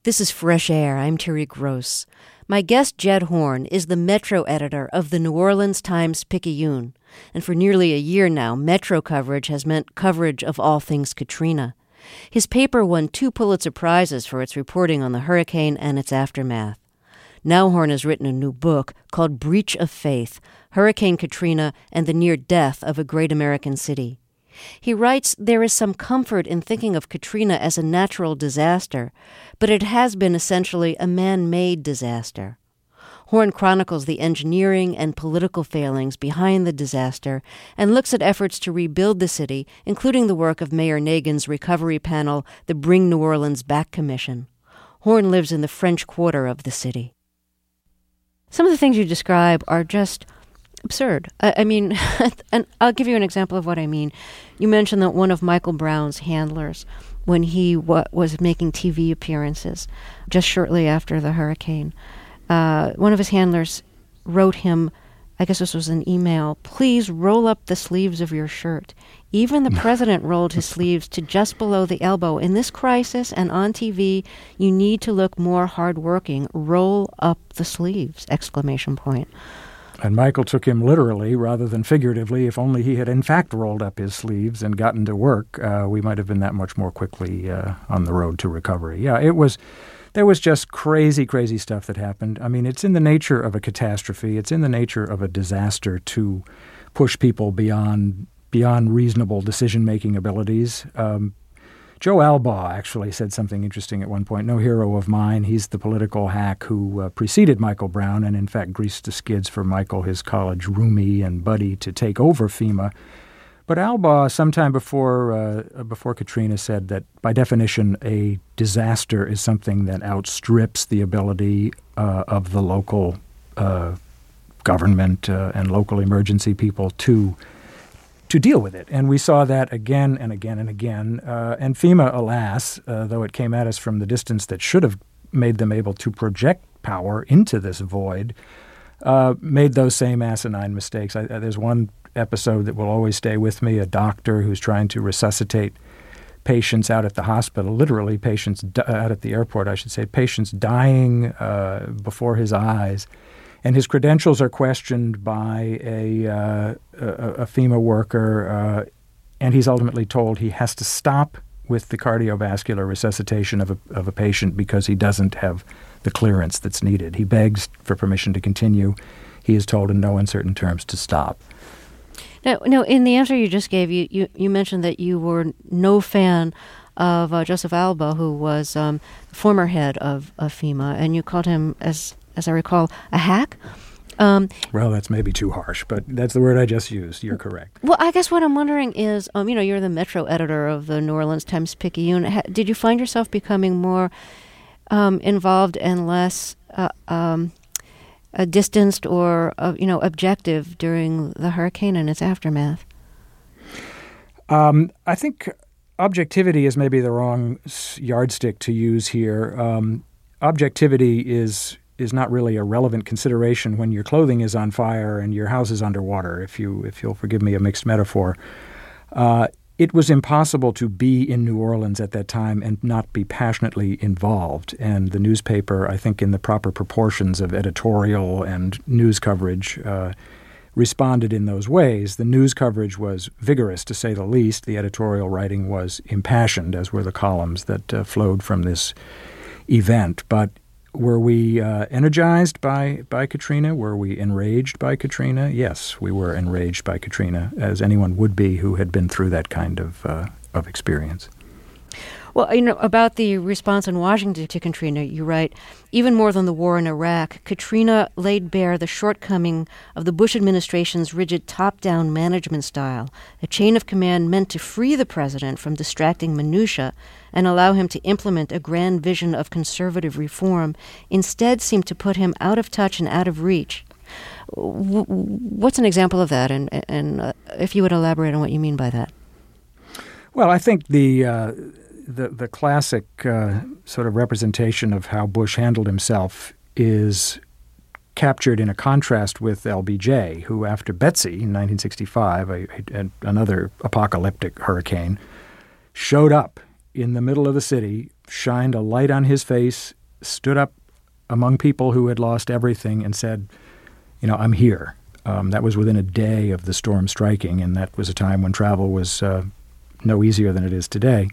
This is Fresh Air. I'm Terry Gross. My guest, Jed Horn, is the Metro editor of the New Orleans Times-Picayune. And for nearly a year now, Metro coverage has meant coverage of all things Katrina. His paper won 2 Pulitzer Prizes for its reporting on the hurricane and its aftermath. Now Horn has written a new book called Breach of Faith, Hurricane Katrina and the Near Death of a Great American City. He writes, there is some comfort in thinking of Katrina as a natural disaster, but it has been essentially a man-made disaster. Horn chronicles the engineering and political failings behind the disaster and looks at efforts to rebuild the city, including the work of Mayor Nagin's recovery panel, the Bring New Orleans Back Commission. Horn lives in the French Quarter of the city. Some of the things you describe are just absurd. I mean, and I'll give you an example of what I mean. You mentioned that one of Michael Brown's handlers, when he was making TV appearances just shortly after the hurricane, one of his handlers wrote him, I guess this was an email, please roll up the sleeves of your shirt. Even the president rolled his sleeves to just below the elbow. In this crisis and on TV, you need to look more hardworking. Roll up the sleeves, ! And Michael took him literally rather than figuratively. If only he had in fact rolled up his sleeves and gotten to work, we might have been that much more quickly on the road to recovery. Yeah, there was just crazy, crazy stuff that happened. I mean, it's in the nature of a catastrophe. It's in the nature of a disaster to push people beyond reasonable decision-making abilities. Joe Albaugh actually said something interesting at one point. No hero of mine. He's the political hack who preceded Michael Brown and, in fact, greased the skids for Michael, his college roomie and buddy, to take over FEMA. But Albaugh, sometime before Katrina, said that, by definition, a disaster is something that outstrips the ability of the local government and local emergency people to deal with it. And we saw that again and again and again. And FEMA, alas, though it came at us from the distance that should have made them able to project power into this void, made those same asinine mistakes. There's one episode that will always stay with me, a doctor who's trying to resuscitate patients out at the hospital, literally patients out at the airport, I should say, patients dying before his eyes. And his credentials are questioned by a FEMA worker, and he's ultimately told he has to stop with the cardiovascular resuscitation of a patient because he doesn't have the clearance that's needed. He begs for permission to continue. He is told in no uncertain terms to stop. Now, in the answer you just gave, you mentioned that you were no fan of Joseph Albaugh, who was former head of FEMA, and you called him, as I recall, a hack? Well, that's maybe too harsh, but that's the word I just used. You're correct. Well, I guess what I'm wondering is, you're the Metro editor of the New Orleans Times-Picayune. Did you find yourself becoming more involved and less distanced or, objective during the hurricane and its aftermath? I think objectivity is maybe the wrong yardstick to use here. Objectivity is not really a relevant consideration when your clothing is on fire and your house is underwater, if you'll forgive me a mixed metaphor. It was impossible to be in New Orleans at that time and not be passionately involved. And the newspaper, I think in the proper proportions of editorial and news coverage, responded in those ways. The news coverage was vigorous, to say the least. The editorial writing was impassioned, as were the columns that flowed from this event. But were we energized by Katrina? Were we enraged by Katrina? Yes, we were enraged by Katrina, as anyone would be who had been through that kind of experience. Well, about the response in Washington to Katrina, you write, even more than the war in Iraq, Katrina laid bare the shortcoming of the Bush administration's rigid top-down management style, a chain of command meant to free the president from distracting minutia and allow him to implement a grand vision of conservative reform, instead seemed to put him out of touch and out of reach. What's an example of that, and if you would elaborate on what you mean by that? Well, I think the classic sort of representation of how Bush handled himself is captured in a contrast with LBJ, who after Betsy in 1965, another apocalyptic hurricane, showed up in the middle of the city shined a light on his face, stood up among people who had lost everything and said, I'm here. That was within a day of the storm striking, and that was a time when travel was no easier than it is today.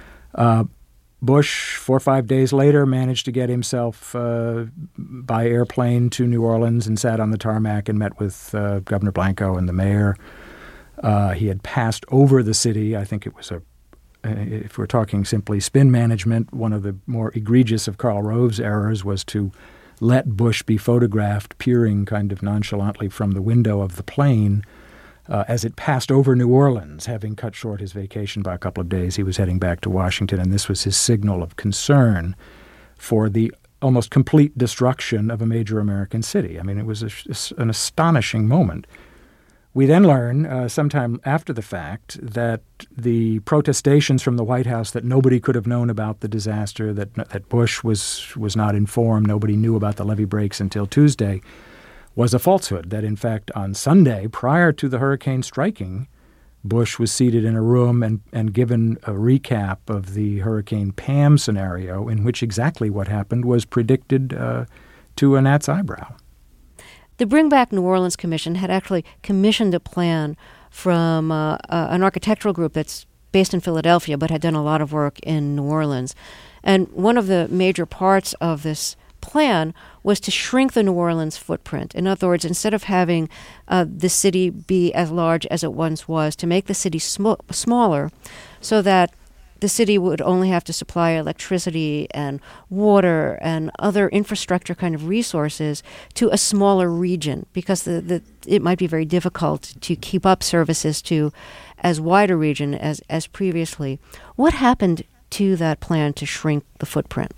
Bush, 4 or 5 days later, managed to get himself by airplane to New Orleans and sat on the tarmac and met with Governor Blanco and the mayor. He had passed over the city. I think it was if we're talking simply spin management, one of the more egregious of Karl Rove's errors was to let Bush be photographed peering kind of nonchalantly from the window of the plane as it passed over New Orleans, having cut short his vacation by a couple of days. He was heading back to Washington, and this was his signal of concern for the almost complete destruction of a major American city. I mean, it was an astonishing moment. We then learn sometime after the fact that the protestations from the White House that nobody could have known about the disaster, that Bush was not informed, nobody knew about the levee breaks until Tuesday, was a falsehood. That, in fact, on Sunday, prior to the hurricane striking, Bush was seated in a room and given a recap of the Hurricane Pam scenario in which exactly what happened was predicted to a gnat's eyebrow. The Bring Back New Orleans Commission had actually commissioned a plan from an architectural group that's based in Philadelphia but had done a lot of work in New Orleans. And one of the major parts of this plan was to shrink the New Orleans footprint. In other words, instead of having the city be as large as it once was, to make the city smaller so that the city would only have to supply electricity and water and other infrastructure kind of resources to a smaller region, because it might be very difficult to keep up services to as wide a region as previously. What happened to that plan to shrink the footprint?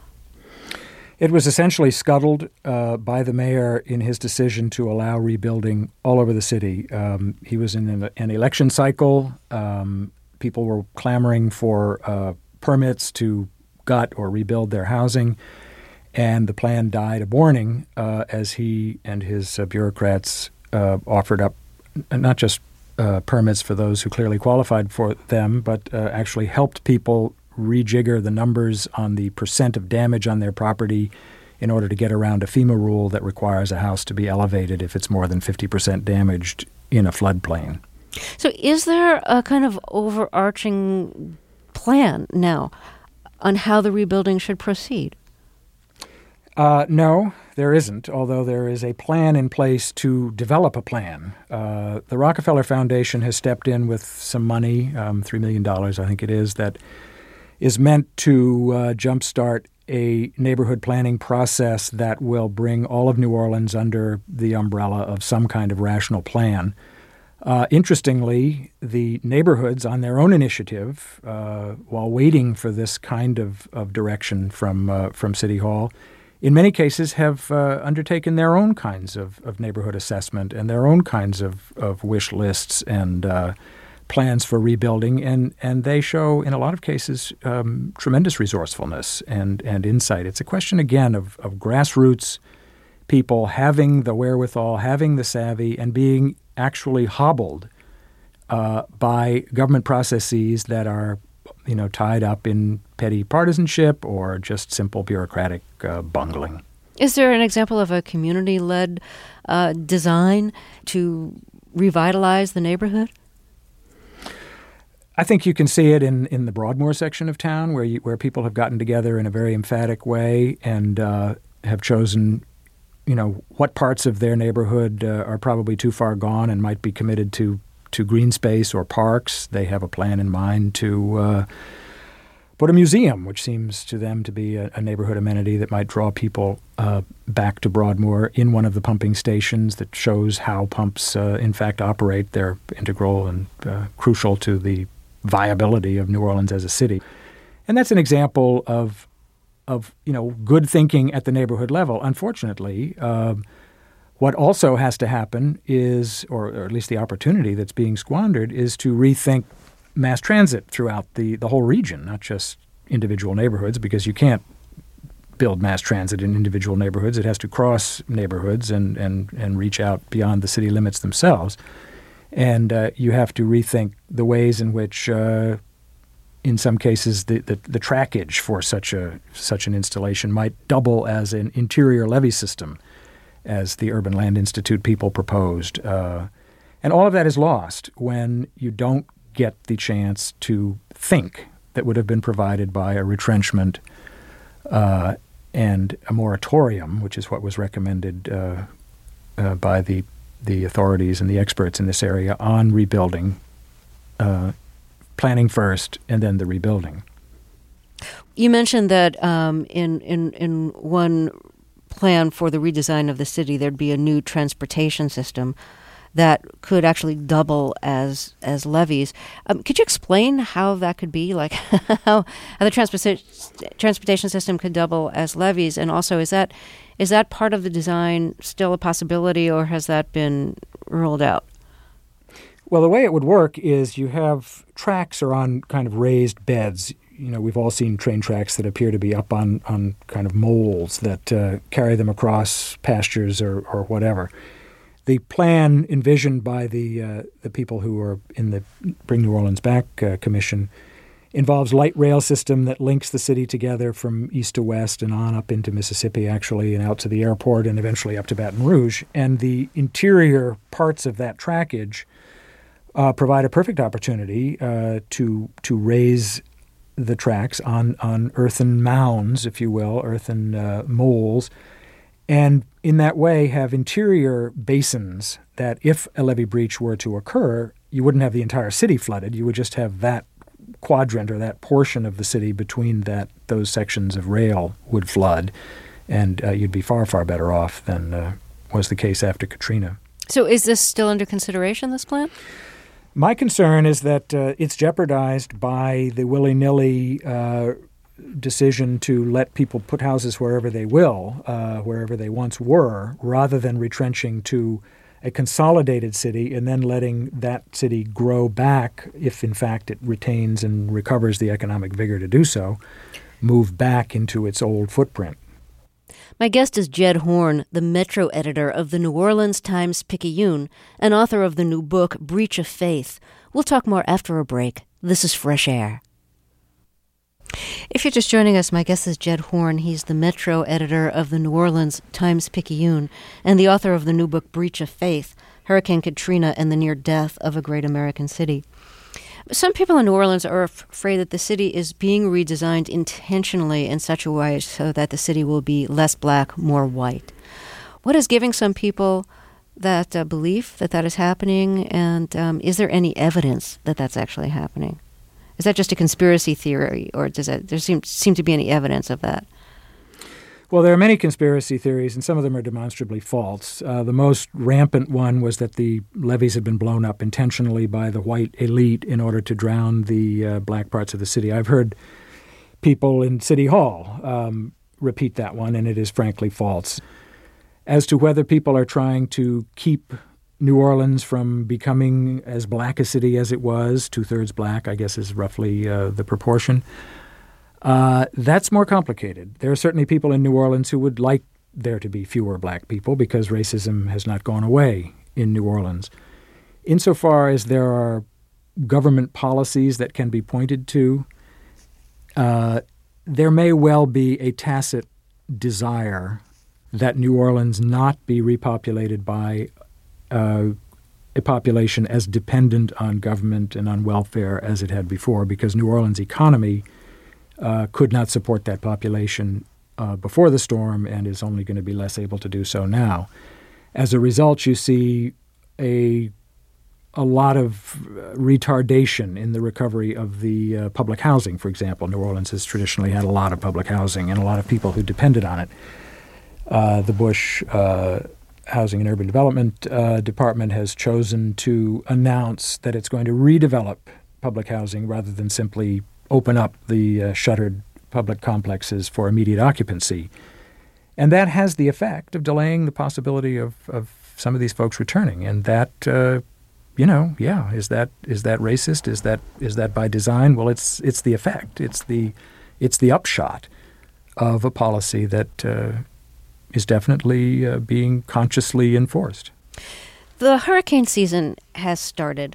It was essentially scuttled by the mayor in his decision to allow rebuilding all over the city. He was in an election cycle. People were clamoring for permits to gut or rebuild their housing, and the plan died a warning as he and his bureaucrats offered up not just permits for those who clearly qualified for them, but actually helped people rejigger the numbers on the percent of damage on their property in order to get around a FEMA rule that requires a house to be elevated if it's more than 50% damaged in a floodplain. So is there a kind of overarching plan now on how the rebuilding should proceed? No, there isn't, although there is a plan in place to develop a plan. The Rockefeller Foundation has stepped in with some money, $3 million I think it is, that is meant to jumpstart a neighborhood planning process that will bring all of New Orleans under the umbrella of some kind of rational plan. Interestingly, the neighborhoods, on their own initiative, while waiting for this kind of direction from City Hall, in many cases have undertaken their own kinds of neighborhood assessment and their own kinds of wish lists and plans for rebuilding, and they show, in a lot of cases, tremendous resourcefulness and insight. It's a question, again, of grassroots people having the wherewithal, having the savvy, and being actually hobbled by government processes that are, tied up in petty partisanship or just simple bureaucratic bungling. Is there an example of a community-led design to revitalize the neighborhood? I think you can see it in the Broadmoor section of town, where people have gotten together in a very emphatic way and have chosen, what parts of their neighborhood are probably too far gone and might be committed to green space or parks. They have a plan in mind to put a museum, which seems to them to be a neighborhood amenity that might draw people back to Broadmoor in one of the pumping stations that shows how pumps, in fact, operate. They're integral and crucial to the viability of New Orleans as a city. And that's an example of good thinking at the neighborhood level. Unfortunately, what also has to happen is, or at least the opportunity that's being squandered, is to rethink mass transit throughout the whole region, not just individual neighborhoods, because you can't build mass transit in individual neighborhoods. It has to cross neighborhoods and reach out beyond the city limits themselves. And you have to rethink the ways in which in some cases, the trackage for such an installation might double as an interior levee system, as the Urban Land Institute people proposed. And all of that is lost when you don't get the chance to think that would have been provided by a retrenchment and a moratorium, which is what was recommended by the authorities and the experts in this area on rebuilding, planning first and then the rebuilding. You mentioned that in one plan for the redesign of the city, there'd be a new transportation system that could actually double as levees. Could you explain how that could be, like how the transportation system could double as levees? And also, is that part of the design still a possibility, or has that been ruled out? Well, the way it would work is you have tracks are on kind of raised beds. You know, we've all seen train tracks that appear to be up on kind of moles that carry them across pastures or whatever. The plan envisioned by the people who are in the Bring New Orleans Back Commission involves light rail system that links the city together from east to west and on up into Mississippi, actually, and out to the airport and eventually up to Baton Rouge. And the interior parts of that trackage provide a perfect opportunity to raise the tracks on earthen mounds, if you will, earthen moles, and in that way have interior basins that if a levee breach were to occur, you wouldn't have the entire city flooded. You would just have that quadrant or that portion of the city between those sections of rail would flood, and you'd be far, far better off than was the case after Katrina. So is this still under consideration, this plan? My concern is that it's jeopardized by the willy-nilly decision to let people put houses wherever they will, wherever they once were, rather than retrenching to a consolidated city and then letting that city grow back, if in fact it retains and recovers the economic vigor to do so, move back into its old footprint. My guest is Jed Horn, the Metro editor of the New Orleans Times-Picayune and author of the new book, Breach of Faith. We'll talk more after a break. This is Fresh Air. If you're just joining us, my guest is Jed Horn. He's the Metro editor of the New Orleans Times-Picayune and the author of the new book, Breach of Faith, Hurricane Katrina and the Near Death of a Great American City. Some people in New Orleans are afraid that the city is being redesigned intentionally in such a way so that the city will be less black, more white. What is giving some people that belief that is happening, and is there any evidence that that's actually happening? Is that just a conspiracy theory, or does there seem to be any evidence of that? Well, there are many conspiracy theories, and some of them are demonstrably false. The most rampant one was that the levees had been blown up intentionally by the white elite in order to drown the black parts of the city. I've heard people in City Hall repeat that one, and it is frankly false. As to whether people are trying to keep New Orleans from becoming as black a city as it was, 2/3 black, I guess is roughly the proportion, that's more complicated. There are certainly people in New Orleans who would like there to be fewer black people because racism has not gone away in New Orleans. Insofar as there are government policies that can be pointed to, there may well be a tacit desire that New Orleans not be repopulated by a population as dependent on government and on welfare as it had before, because New Orleans' economy could not support that population before the storm and is only going to be less able to do so now. As a result, you see a lot of retardation in the recovery of the public housing, for example. New Orleans has traditionally had a lot of public housing and a lot of people who depended on it. The Bush Housing and Urban Development Department has chosen to announce that it's going to redevelop public housing rather than simply open up the shuttered public complexes for immediate occupancy. And that has the effect of delaying the possibility of some of these folks returning. And that, is that racist? Is that by design? Well, it's the effect. It's the upshot of a policy that is definitely being consciously enforced. The hurricane season has started.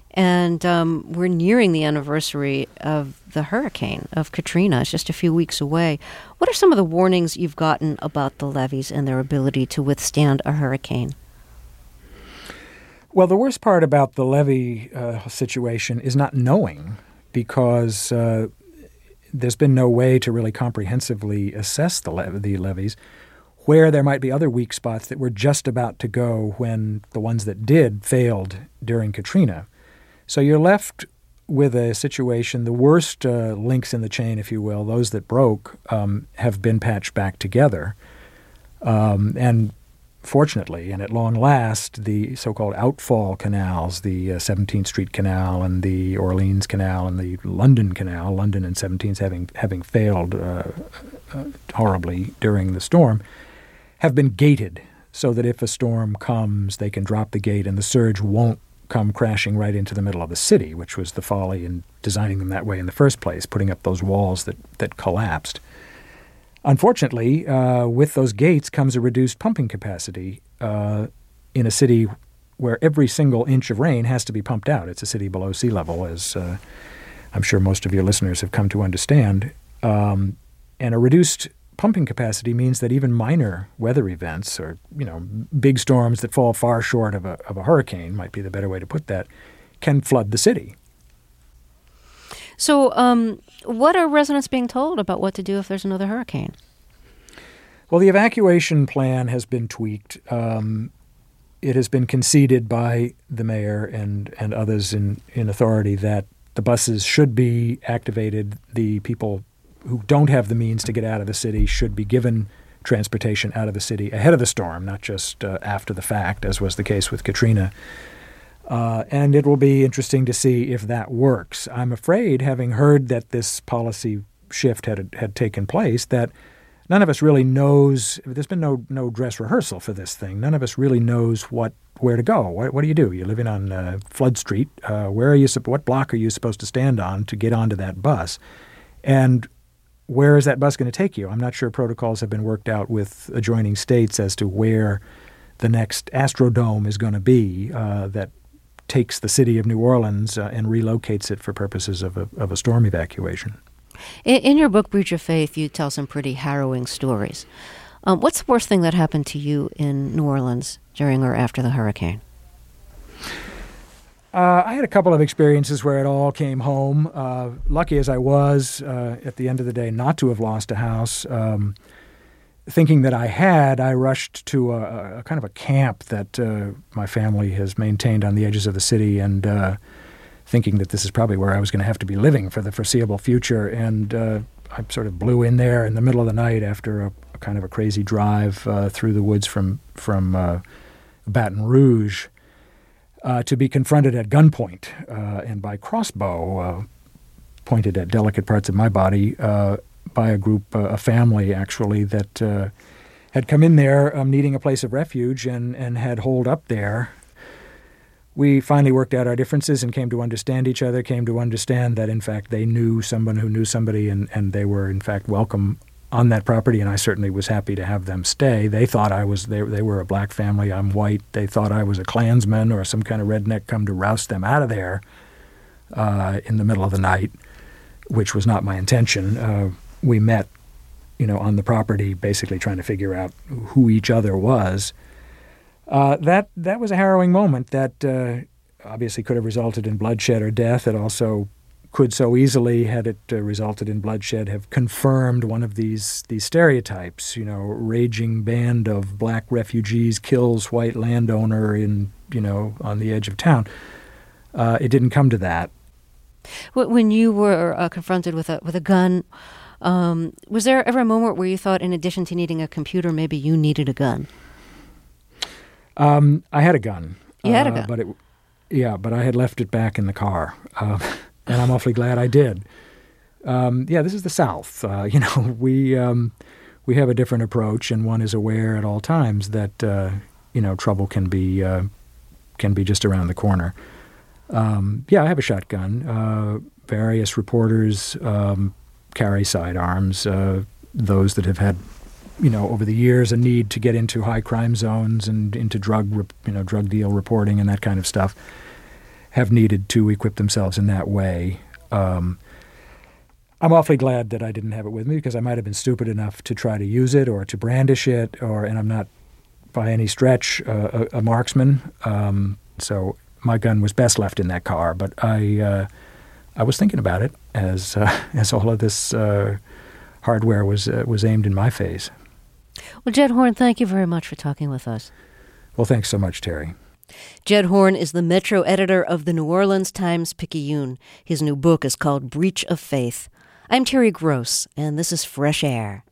And we're nearing the anniversary of the hurricane, of Katrina. It's just a few weeks away. What are some of the warnings you've gotten about the levees and their ability to withstand a hurricane? Well, the worst part about the levee situation is not knowing, because there's been no way to really comprehensively assess the levees, where there might be other weak spots that were just about to go when the ones that did failed during Katrina. So you're left with a situation, the worst links in the chain, if you will, those that broke, have been patched back together. And fortunately, and at long last, the so-called outfall canals, the 17th Street Canal and the Orleans Canal and the London Canal, London and 17th having failed horribly during the storm, have been gated so that if a storm comes, they can drop the gate and the surge won't come crashing right into the middle of the city, which was the folly in designing them that way in the first place, putting up those walls that collapsed. Unfortunately, with those gates comes a reduced pumping capacity in a city where every single inch of rain has to be pumped out. It's a city below sea level, as I'm sure most of your listeners have come to understand. And a reduced pumping capacity means that even minor weather events, or big storms that fall far short of a hurricane, might be the better way to put that, can flood the city. So what are residents being told about what to do if there's another hurricane? Well, the evacuation plan has been tweaked. It has been conceded by the mayor and others in authority that the buses should be activated. The people who don't have the means to get out of the city should be given transportation out of the city ahead of the storm, not just after the fact, as was the case with Katrina. And it will be interesting to see if that works. I'm afraid, having heard that this policy shift had taken place, that none of us really knows. There's been no dress rehearsal for this thing. None of us really knows where to go. What do you do? You're living on Flood Street. Where are you? What block are you supposed to stand on to get onto that bus? And where is that bus going to take you? I'm not sure protocols have been worked out with adjoining states as to where the next Astrodome is going to be that takes the city of New Orleans and relocates it for purposes of a storm evacuation. In your book, Breach of Faith, you tell some pretty harrowing stories. What's the worst thing that happened to you in New Orleans during or after the hurricane? I had a couple of experiences where it all came home. Lucky as I was, at the end of the day, not to have lost a house. Thinking that I had, I rushed to a kind of a camp that my family has maintained on the edges of the city, and thinking that this is probably where I was going to have to be living for the foreseeable future. And I sort of blew in there in the middle of the night after a kind of a crazy drive through the woods from Baton Rouge. To be confronted at gunpoint and by crossbow pointed at delicate parts of my body by a family actually, that had come in there needing a place of refuge and had holed up there. We finally worked out our differences and came to understand each other, came to understand that, in fact, they knew someone who knew somebody, and they were, in fact, welcome on that property, and I certainly was happy to have them stay. They thought they were a black family. I'm white. They thought I was a Klansman or some kind of redneck come to roust them out of there in the middle of the night, which was not my intention. We met, on the property, basically trying to figure out who each other was. That was a harrowing moment that obviously could have resulted in bloodshed or death. It also could so easily, had it resulted in bloodshed, have confirmed one of these stereotypes. Raging band of black refugees kills white landowner on the edge of town. It didn't come to that. When you were confronted with a gun, was there ever a moment where you thought, in addition to needing a computer, maybe you needed a gun? I had a gun. You had a gun? But I had left it back in the car. And I'm awfully glad I did. This is the South. We have a different approach, and one is aware at all times that trouble can be just around the corner. I have a shotgun. Various reporters carry sidearms. Those that have had, over the years, a need to get into high crime zones and into drug deal reporting and that kind of stuff. have needed to equip themselves in that way. I'm awfully glad that I didn't have it with me because I might have been stupid enough to try to use it or to brandish it, and I'm not by any stretch a marksman. So my gun was best left in that car. But I was thinking about it as all of this hardware was aimed in my face. Well, Jed Horn, thank you very much for talking with us. Well, thanks so much, Terry. Jed Horn is the Metro editor of the New Orleans Times-Picayune. His new book is called Breach of Faith. I'm Terry Gross, and this is Fresh Air.